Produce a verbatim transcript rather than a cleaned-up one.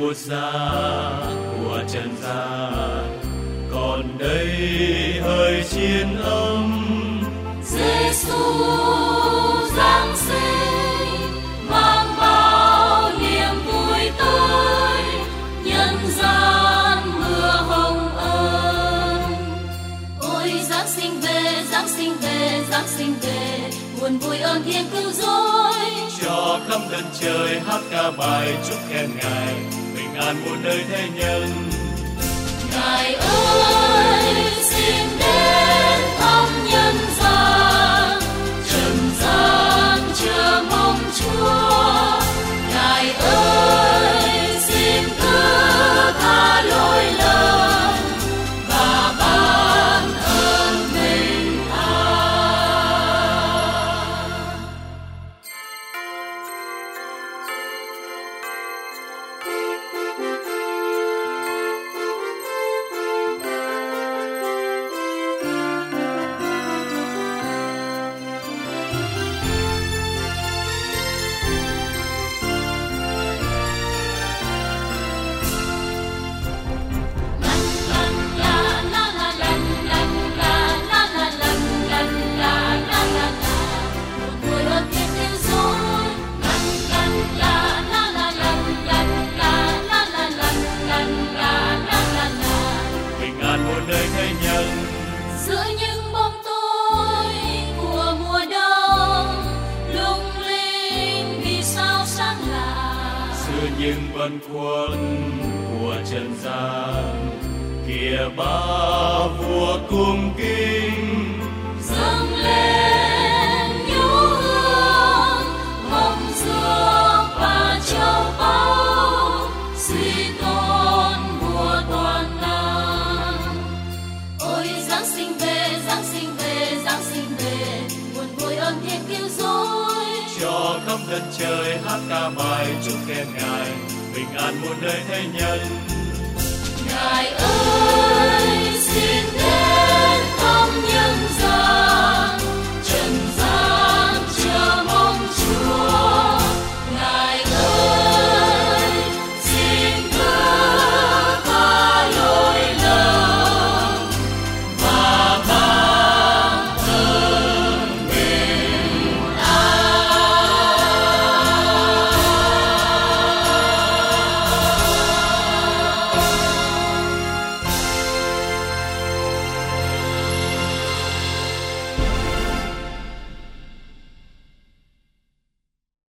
buốt giá của trần gian, còn đây hơi chiến âm. Giêsu Giáng sinh mang bao niềm vui tới nhân gian mưa hồng ân. Ôi Giáng sinh về, Giáng sinh về, Giáng sinh về, buồn vui ơn Thiên cứu rỗi. Cho khắp đất trời hát ca bài chúc khen Ngài, bình an muôn nơi thế nhân. Ngài ơi xin đến thăm nhân gian, trần gian chờ mong Chúa. Ngài ơi xin thứ tha lỗi lầm và ban ơn bình an. Bình an muôn nơi thế nhân. Giữa những bóng tối của mùa đông lung linh vì sao sáng lạ. Giữa những băn khoăn của trần gian, kìa ba vua cung kính Dâng lên nhũ hương hồng dương và châu báu, suy tôn vua toàn năng. Ôi Giáng sinh về, Giáng sinh về, Giáng sinh về, buồn vui ơn Thiên cứu rỗi. cho khắp đất trời hát ca bài chúc khen Ngài, bình an muôn nơi thế nhân. Ngài ơi